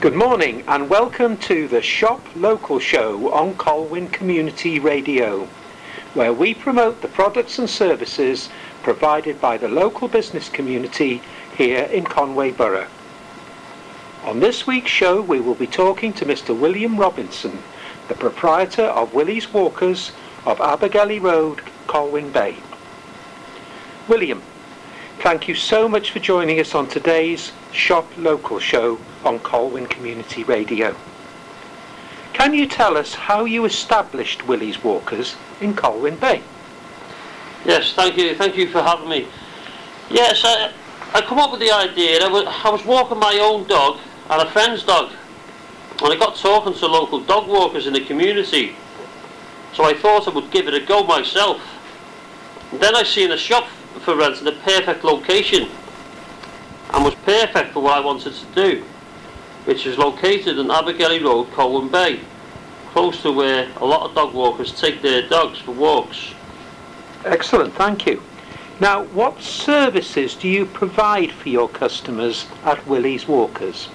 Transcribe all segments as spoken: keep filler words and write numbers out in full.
Good morning and welcome to the Shop Local Show on Colwyn Community Radio, where we promote the products and services provided by the local business community here in Conway Borough. On this week's show we will be talking to Mister William Robinson, the proprietor of Willie's Walkers of Abergele Road, Colwyn Bay. William, thank you so much for joining us on today's Shop Local Show on Colwyn Community Radio. Can you tell us how you established Willie's Walkers in Colwyn Bay? Yes, thank you. Thank you for having me. Yes, I, I come up with the idea. I was, I was walking my own dog and a friend's dog, and I got talking to local dog walkers in the community. So I thought I would give it a go myself. And then I seen a shop for rent in a perfect location, and was perfect for what I wanted to do, which is located in Abergele Road, Colwyn Bay, close to where a lot of dog walkers take their dogs for walks. Excellent, thank you. Now, what services do you provide for your customers at Willie's Walkers?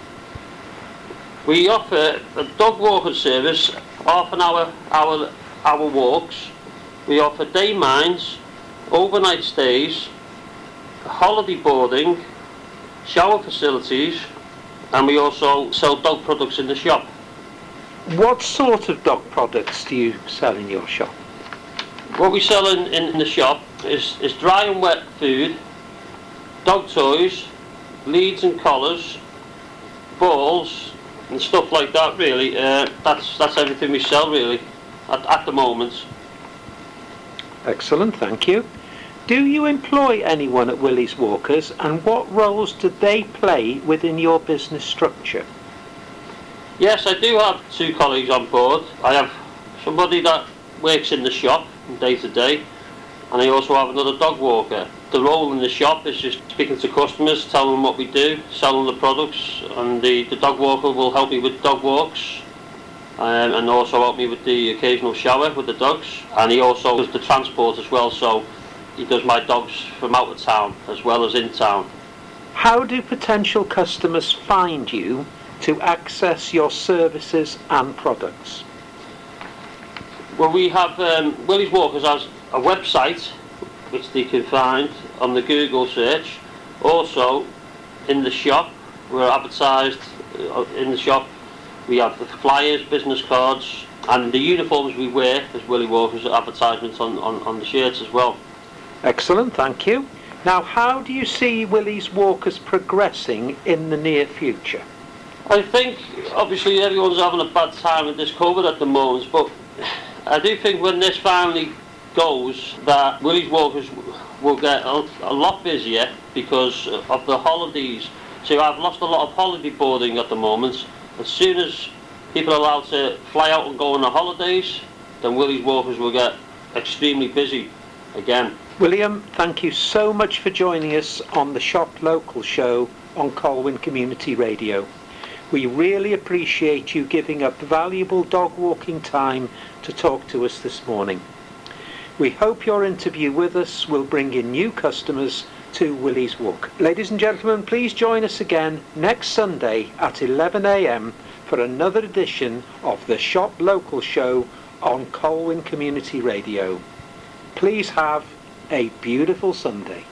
We offer a dog walking service, half an hour, hour, hour walks. We offer day minds, overnight stays, holiday boarding, shower facilities, and we also sell dog products in the shop. What sort of dog products do you sell in your shop? What we sell in, in, in the shop is, is dry and wet food, dog toys, leads and collars, balls and stuff like that really. Uh, that's, that's everything we sell really at, at the moment. Excellent, thank you. Do you employ anyone at Willie's Walkers, and what roles do they play within your business structure? Yes, I do have two colleagues on board. I have somebody that works in the shop from day to day, and I also have another dog walker. The role in the shop is just speaking to customers, telling them what we do, selling the products, and the, the dog walker will help me with dog walks, um, and also help me with the occasional shower with the dogs, and he also does the transport as well, so he does my dogs from out of town as well as in town. How do potential customers find you to access your services and products? Well, we have um, Willie's Walkers has a website which they can find on the Google search. Also, in the shop, we're advertised uh, in the shop. We have the flyers, business cards, and the uniforms we wear as Willie Walkers, advertisements on, on, on the shirts as well. Excellent, thank you. Now, how do you see Willie's Walkers progressing in the near future? I think, obviously, everyone's having a bad time with this COVID at the moment, but I do think when this finally goes, that Willie's Walkers will get a, a lot busier because of the holidays. So I've lost a lot of holiday boarding at the moment. As soon as people are allowed to fly out and go on the holidays, then Willie's Walkers will get extremely busy again. William, thank you so much for joining us on the Shop Local Show on Colwyn Community Radio. We really appreciate you giving up valuable dog walking time to talk to us this morning. We hope your interview with us will bring in new customers to Willie's Walk. Ladies and gentlemen, please join us again next Sunday at eleven a m for another edition of the Shop Local Show on Colwyn Community Radio. Please have a beautiful Sunday.